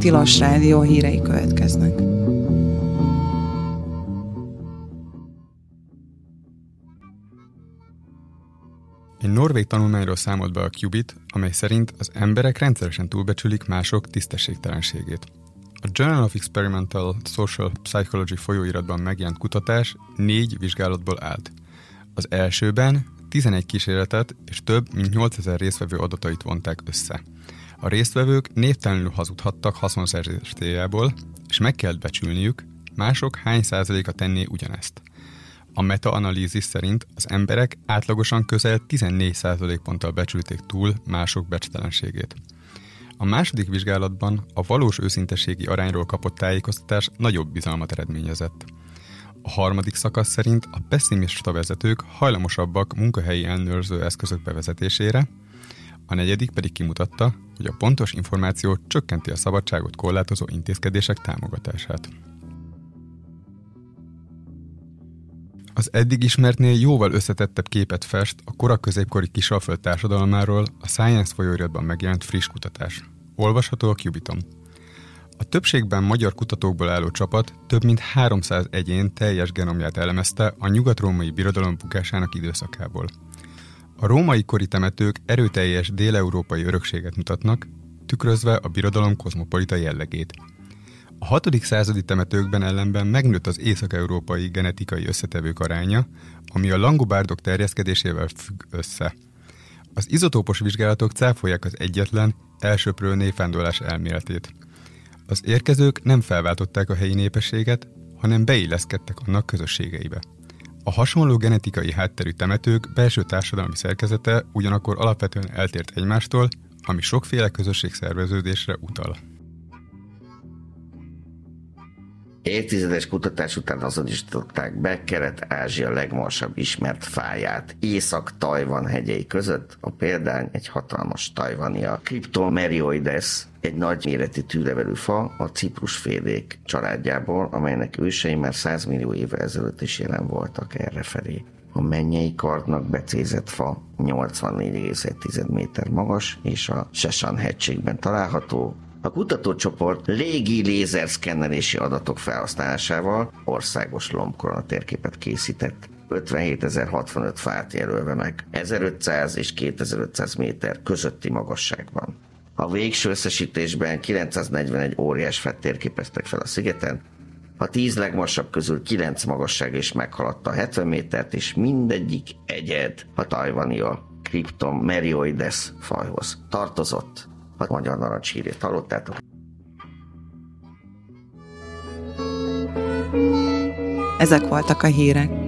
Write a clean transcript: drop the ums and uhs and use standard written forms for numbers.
Tilos Rádió hírei következnek. Egy norvég tanulmányról számolt be a Qubit, amely szerint az emberek rendszeresen túlbecsülik mások tisztességtelenségét. A Journal of Experimental Social Psychology folyóiratban megjelent kutatás 4 vizsgálatból állt. Az elsőben 11 kísérletet és több mint 8000 résztvevő adatait vonták össze. A résztvevők névtelenül hazudhattak haszonszerzés céljából, és meg kellett becsülniük, mások hány százaléka tenné ugyanezt. A meta-analízis szerint az emberek átlagosan közel 14% ponttal becsülték túl mások becstelenségét. A második vizsgálatban a valós őszinteségi arányról kapott tájékoztatás nagyobb bizalmat eredményezett. A harmadik szakasz szerint a pesszimista vezetők hajlamosabbak munkahelyi ellenőrző eszközök bevezetésére, a negyedik pedig kimutatta, hogy a pontos információ csökkenti a szabadságot korlátozó intézkedések támogatását. Az eddig ismertnél jóval összetettebb képet fest a korak-középkori Kisalföld társadalmáról a Science folyóiratban megjelent friss kutatás. Olvasható a Qubiton. A többségben magyar kutatókból álló csapat több mint 300 egyén teljes genomját elemezte a nyugat-római birodalom bukásának időszakából. A római kori temetők erőteljes dél-európai örökséget mutatnak, tükrözve a birodalom kozmopolita jellegét. A 6. századi temetőkben ellenben megnőtt az észak-európai genetikai összetevők aránya, ami a langobárdok terjeszkedésével függ össze. Az izotópos vizsgálatok cáfolják az egyetlen, elsöprő névvándorlás elméletét. Az érkezők nem felváltották a helyi népességet, hanem beilleszkedtek annak közösségeibe. A hasonló genetikai hátterű temetők belső társadalmi szerkezete ugyanakkor alapvetően eltért egymástól, ami sokféle közösségszerveződésre utal. Évtizedes kutatás után azonosították be Kelet-Ázsia legmagasabb ismert fáját. Észak-Tajvan hegyei között a példány egy hatalmas tajvania. Cryptomerioides, egy nagy méretű tűlevelű fa a ciprusfélék családjából, amelynek ősei már 100 millió évvel ezelőtt is jelen voltak errefelé. A mennyei kardnak becézett fa 84,1 méter magas, és a Sesan hegységben található. A kutatócsoport légi lézerszkennelési adatok felhasználásával országos lombkorona térképet készített. 57.065 fát jelölve meg, 1500 és 2500 méter közötti magasságban. A végső összesítésben 941 óriás fát térképeztek fel a szigeten, a 10 legmagasabb közül 9 magassága is meghaladta a 70 métert, és mindegyik egyed a tajvania Cryptomerioides fajhoz tartozott. A magyar narancshírét hallottátok. Ezek voltak a hírek.